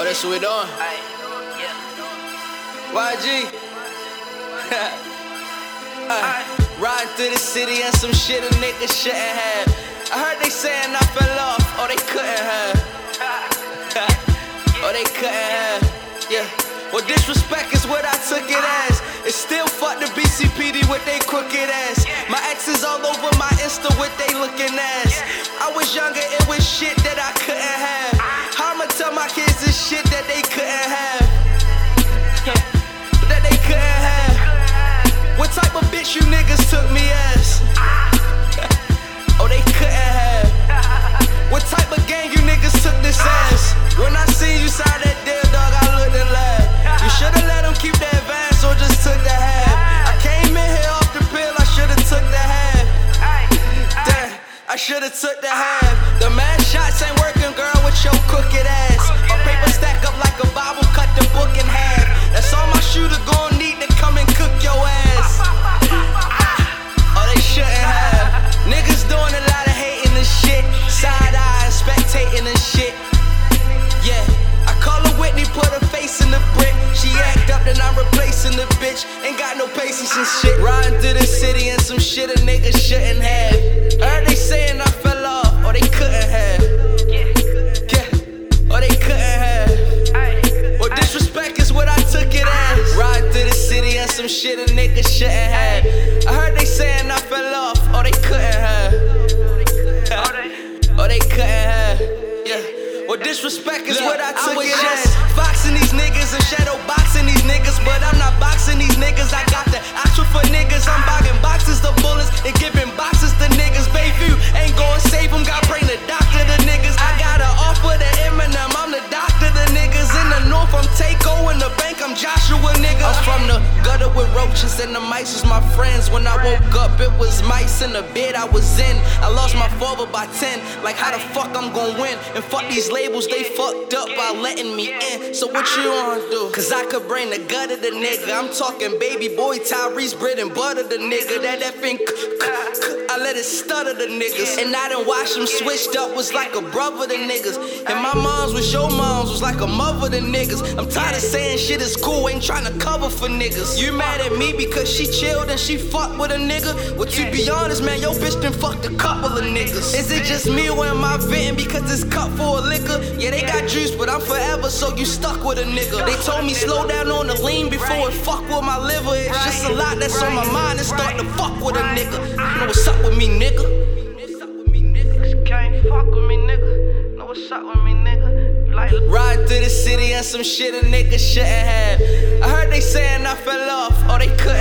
that's what we doing? YG. Riding through the city and some shit a nigga shouldn't have. I heard they saying I fell off, or they couldn't have. Or they couldn't have. Yeah. Well, disrespect is what I took it as. It's still fuck the BCPD with they crooked ass. My exes all over my Insta with they looking ass. I was younger, it was shit that I couldn't have. How I'ma tell my kids this shit that they couldn't have? That they couldn't have. What type of bitch you niggas took me as? Oh, they couldn't have. What type of gang you niggas took this as? When I seen you sign that deal, dog, I looked and laughed. You should've let them keep that advance or just took the half. I came in here off the pill, I should've took the half. Damn, I should've took the half. The mad shots ain't working, girl, with your crooked ass. My paper stack up like a Bible, cut the book in half. That's all my shooter gon' need to come and cook your ass. Oh, they shouldn't have. Niggas doing a lot of hating and shit. Side-eye, spectating and shit. Yeah, I call her Whitney, put her face in the brick. She act up, then I'm replacing the bitch. Ain't got no patience and shit. Riding through the city and some shit a nigga shouldn't have. I heard they saying I fell off, or they couldn't have. Yeah, or they couldn't have. Well, disrespect is what I took it as. Riding through the city and some shit a nigga shouldn't have. I heard they saying I fell off, or they couldn't have. Or they couldn't have. Yeah. Well, disrespect is what I took it as. Foxing these niggas and shadow boxing these niggas, but I'm not boxing these niggas. I got the actual for niggas. I'm bogging boxes to bullets and giving boxes to niggas. Bayview ain't going save them. Got bring the doctor to niggas. I got an offer to Eminem. I'm the doctor to niggas. In the north, I'm Takeo. In the bank, I'm Joshua, nigga. I'm from the gutter with roaches and the mice was my friends. When I woke up, it was mice in the bed I was in. I lost my father by 10. Like, how the fuck I'm gon' win? And fuck these labels, they fucked up by letting me in. So what you wanna do? Cause I could bring the gut of the nigga. I'm talking baby boy Tyrese, bread and butter the nigga. That thing, I let it stutter the niggas. And I done watch them switched up, was like a brother to niggas. And my moms was your moms, was like a mother to niggas. I'm tired of saying shit is cool, ain't trying to cover for niggas. You mad at me because she chilled and she fucked with a nigga? Well, to be honest, man, your bitch done fucked a couple of niggas. Is it just me or am I venting because it's cut for a liquor? Yeah, they got juice, but I'm forever, so you stuck with a nigga. They told me slow down on the lean before it fuck with my liver. It's just a lot that's on my mind and start to fuck with a nigga. You know what's up with me, nigga? Can't fuck with me, nigga. Know what's up with me, nigga? Like riding through the city and some shit a nigga shouldn't have. I heard they saying I fell off, or they couldn't